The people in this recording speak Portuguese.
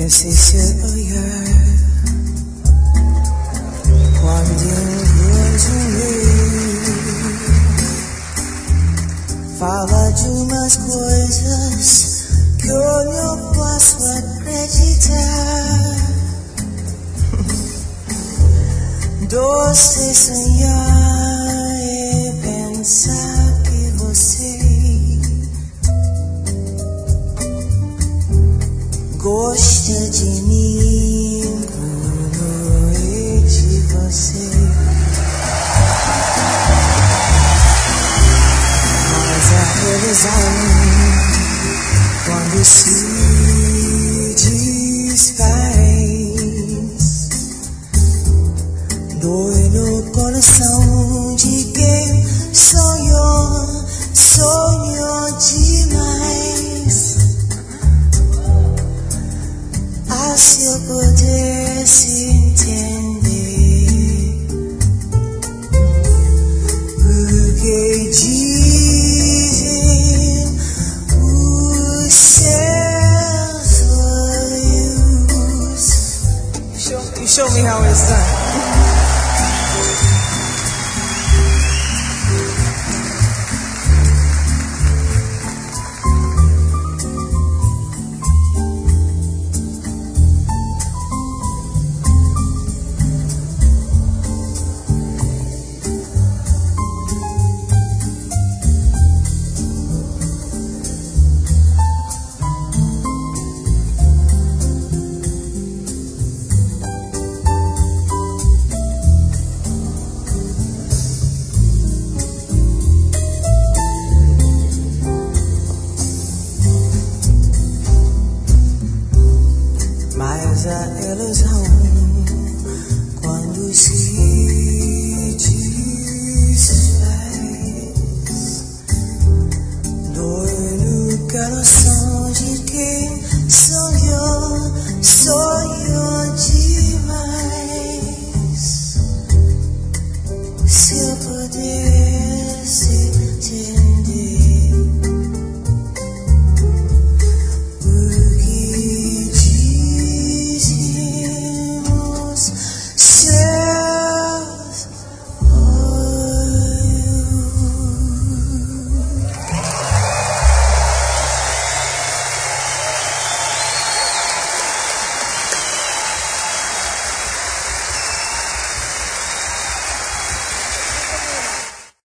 Esse se olhar quando eu vejo ele fala de umas coisas que eu não posso acreditar. Doce sonhar e pensar que você gosta de mim como eu de você. Mas a ilusão quando se desfaz dói no coração de quem sonhou demais. Ah, se eu pudesse entender o que dizem os seus olhos. Show me how it's done. Mas a ilusão quando se desfaz dói no coração